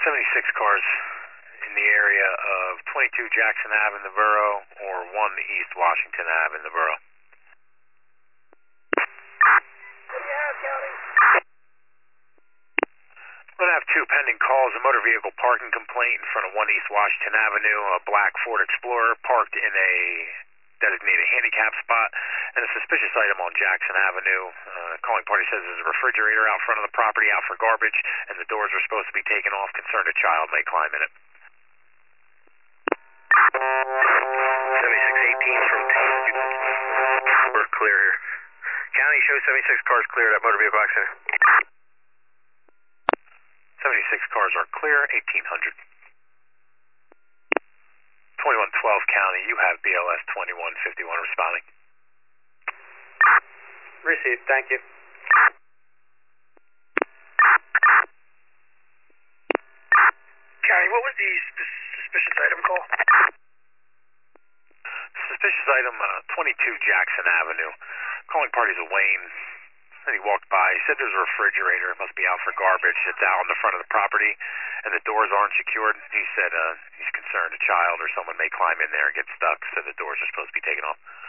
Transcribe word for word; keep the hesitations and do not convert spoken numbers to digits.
seventy-six cars in the area of twenty-two Jackson Ave in the borough or one East Washington Ave in the borough. What do you have, County? We're going to have two pending calls. A motor vehicle parking complaint in front of one East Washington Avenue, a black Ford Explorer parked in a designated handicap spot, and a suspicious item on Jackson Avenue. Uh, calling party says there's a refrigerator out front of the property out for garbage, and the doors are supposed to be taken off. Concerned a child may climb in it. seventy-six eighteen from ten. We're clear here. County shows seventy-six cars clear at motor vehicle accident. seventy-six cars are clear, eighteen hundred. twenty-one twelve County, you have B L S twenty-one fifty-one responding. Received, thank you. County, what was the suspicious item call? Suspicious item, uh, twenty-two Jackson Avenue. Calling parties of Wayne. Then he walked by. He said there's a refrigerator. It must be out for garbage. It's out on the front of the property, and the doors aren't secured. He said uh, he's concerned a child or someone may climb in there and get stuck, so the doors are supposed to be taken off.